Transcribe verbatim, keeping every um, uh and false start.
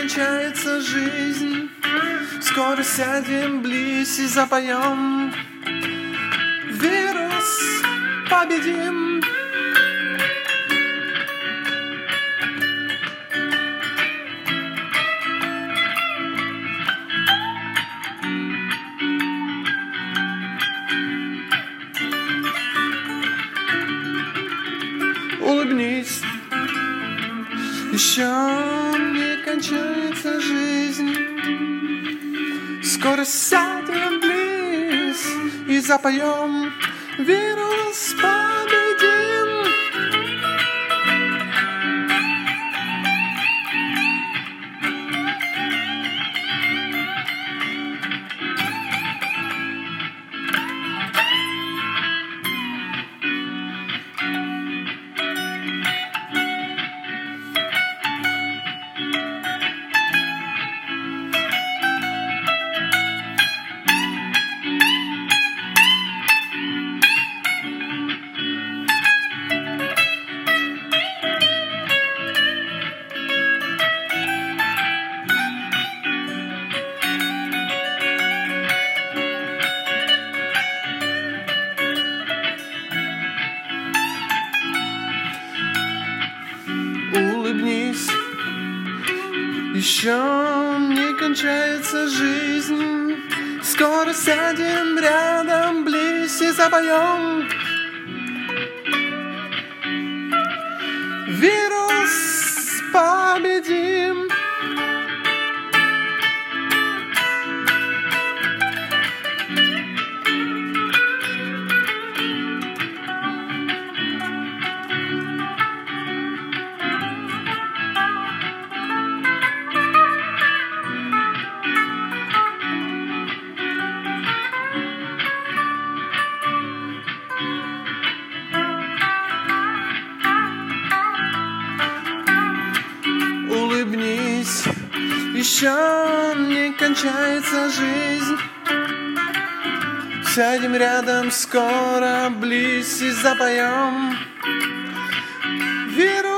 кончается жизнь. Скоро сядем близ и запоем. Вирус победим. Улыбнись, еще не кончается жизнь. Скоро сядем близ и запоем. Вирус победим. Улыбнись, еще не кончается жизнь. Скоро сядем рядом близ и запоем. Вирус победим. Улыбнись, еще не кончается жизнь. Сядем рядом скоро близ и запоем. Вирус